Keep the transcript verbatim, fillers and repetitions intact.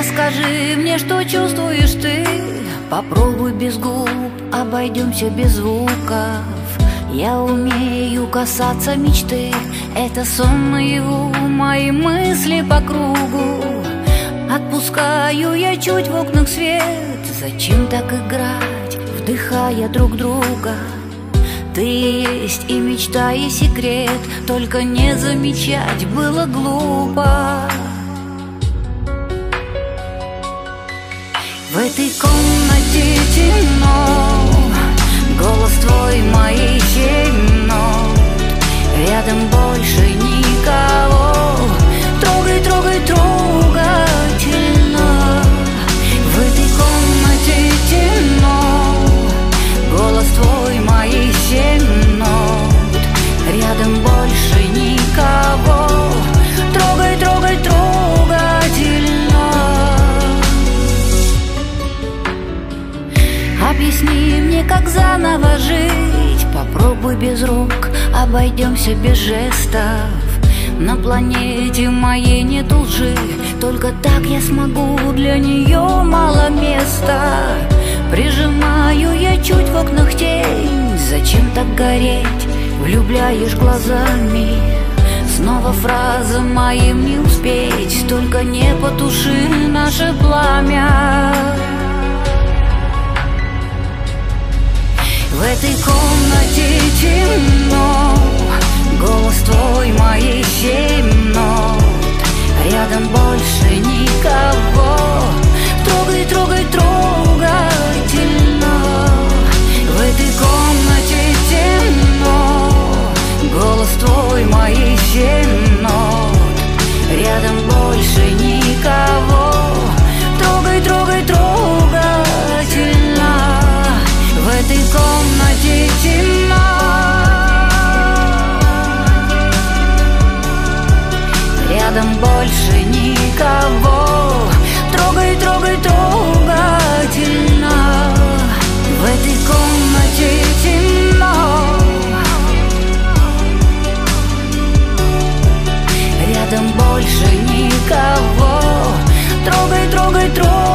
Расскажи мне, что чувствуешь ты. Попробуй без губ, обойдемся без звуков. Я умею касаться мечты. Это сон наяву, мои мысли по кругу. Отпускаю я чуть в окнах свет. Зачем так играть, вдыхая друг друга? Ты есть и мечта, и секрет. Только не замечать было глупо. В этой комнате темно, голос твой моих семь нот. Рядом больше никого. Трогай, трогай, трогательно. В этой комнате темно, голос твой моих семь нот. Рядом больше никого. Трогай, трогай, трогательно. Объясни мне, как заново жить. Попробуй без рук, обойдемся без жестов. На планете моей нет лжи. Только так я смогу, для нее мало места. Прижимаю я чуть в окнах тень. Зачем так гореть, влюбляешь глазами. Снова фраза моим не успеть. Только не потуши наше пламя. В этой комнате темно, голос твой моих семь нот. Рядом больше никого. Трогай, трогай, трогательно. В этой комнате темно, голос твой моих семь нот. Рядом больше никого. Трогай, трогай, трогательно. В этой комнате темно. Рядом больше никого. Трогай, трогай, трогательно. В этой комнате темно. Рядом больше никого. Трогай, трогай, трогай.